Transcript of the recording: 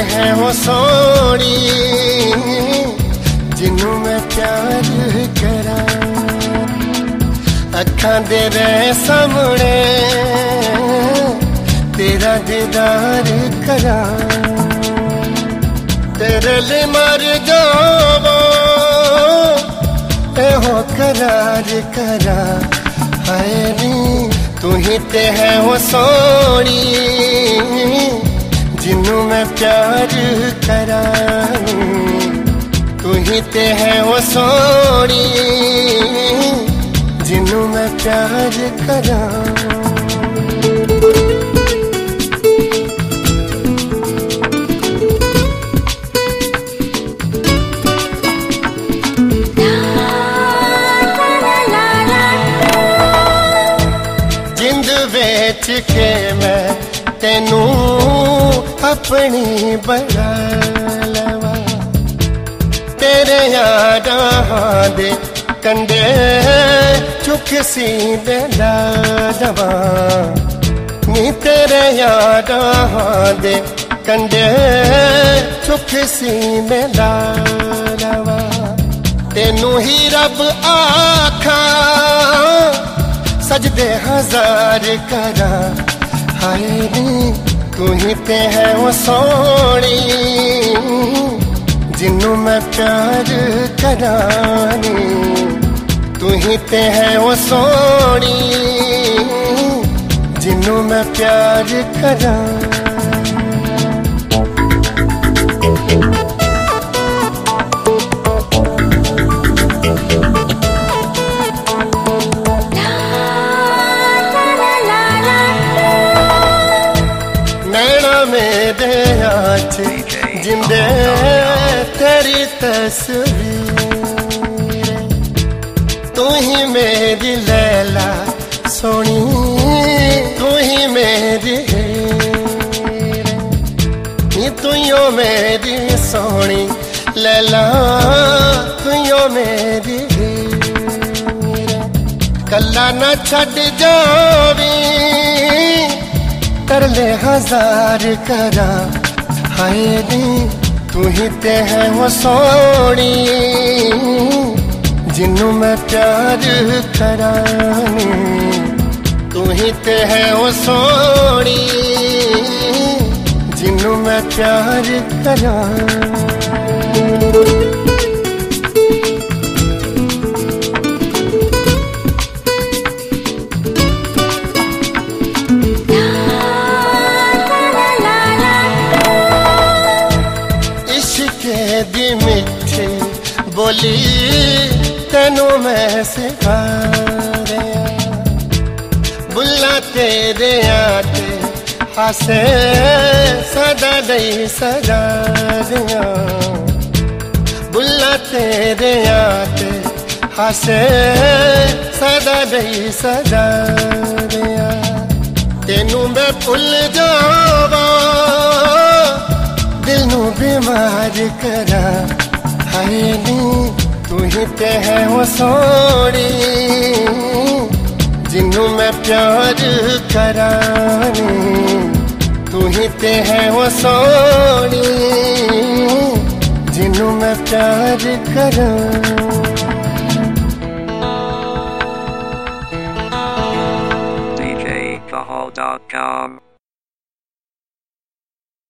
हैं वो सोनी जिन्नू मैं प्यार करा, अखां दे रहे सामने तेरा दीदार करा, तेरे लिए मर जावा एहो करार करा। हाय नी तू ही ते है वो सोनी जिन्नू मैं प्यार करा, तू ही ते है वो सोनी जिन्नू मैं प्यार करा। जिंद बेच के मैं तेनू अपनी बना लवा, तेरे यारां दे कंडे चुक सीधे ला दवा, नी तेरे यारां दे कंडे चुक सीधे ला दवा, तेनू ही रब आखा सजदे हजार करा। हाय नी तू ही ते है वो सोनी जिन्नू मैं प्यार करा, तू ही ते है वो सोनी जिन्नू मैं प्यार करा। मेरे आज जिंदे तेरी तस्वीर, तू ही मेरी लैला सोनी, तू ही मेरी हीर, तू यो मेरी सोनी लैला, तू यो मेरी हीर, कल्ला ना छड़ जावी तरले हजार करा। हाय नी तू ही ते है वो सोनी जिन्नू मैं प्यार करा, तू ही ते है वो सोनी जिन्नू मैं प्यार करा। दी मिठी बोली तेनू मैं सिखा दिया, बुल्ला तेरे आते हासे सदा नहीं सजा दिया, बुल्ला तेरे आते हासे सदा नहीं सजा दिया, तेनू मैं भुल जावा दिल नू बीमार करा। हाय नी तू ही ते है वो सोनी जिन्नू मैं प्यार करा, तू ही ते है वो सोनी जिन्नू मैं प्यार करा। DJKahal.com